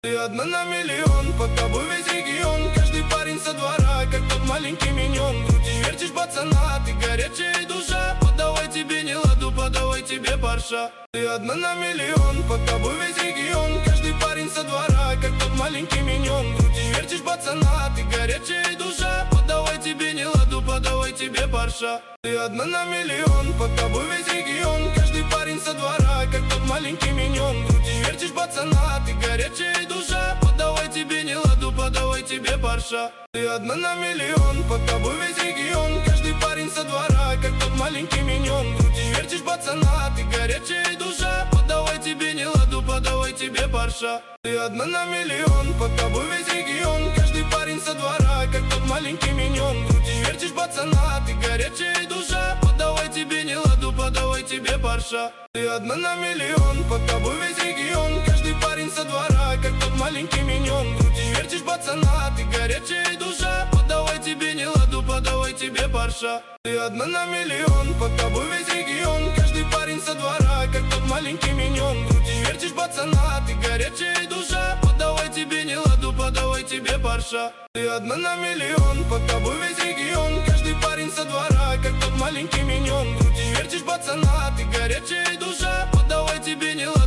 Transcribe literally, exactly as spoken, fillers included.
Ты одна на миллион, под тобой весь регион. Каждый парень со двора, как тот маленький миньон. Крутишь, вертишь пацана, ты горячая душа. Подавай тебе не ладу, подавай тебе парша. Ты одна на миллион, под тобой весь регион. Каждый парень со двора, как тот маленький миньон. Крутишь, вертишь пацана, ты горячая душа. Подавай тебе не ладу, подавай тебе парша. Ты одна на миллион, под тобой весь регион. Каждый парень со двора, как тот маленький миньон. Крутишь, вертишь пацана, ты горячая душа. Подавай тебе не ладу, подавай тебе парша. Ты одна на миллион, под тобой весь регион. Каждый парень со двора, как тот маленький миньон. Крутишь, вертишь пацана, ты горячая душа. Подавай тебе не ладу, подавай тебе парша. Ты одна на миллион, под тобой весь регион. Каждый парень со двора, как тот маленький миньон. Крутишь, вертишь пацана, ты горячая душа. Подавай тебе не ладу, подавай тебе парша. Ты одна на миллион, под тобой весь регион. Каждый парень со двора, как тот маленький миньон. Крутишь, вертишь пацана, ты горячая душа. Подавай тебе не ладу, подавай тебе парша. Ты одна на миллион, под тобой весь регион. Каждый парень со двора, как тот маленький миньон. Крутишь, вертишь пацана, ты горячая душа. Подавай тебе не ладу, подавай тебе парша. Ты одна на миллион, под тобой весь регион. Каждый парень со двора, как тот маленький миньон. Крутишь, вертишь пацана, ты горячая душа. Подавай тебе не ладу.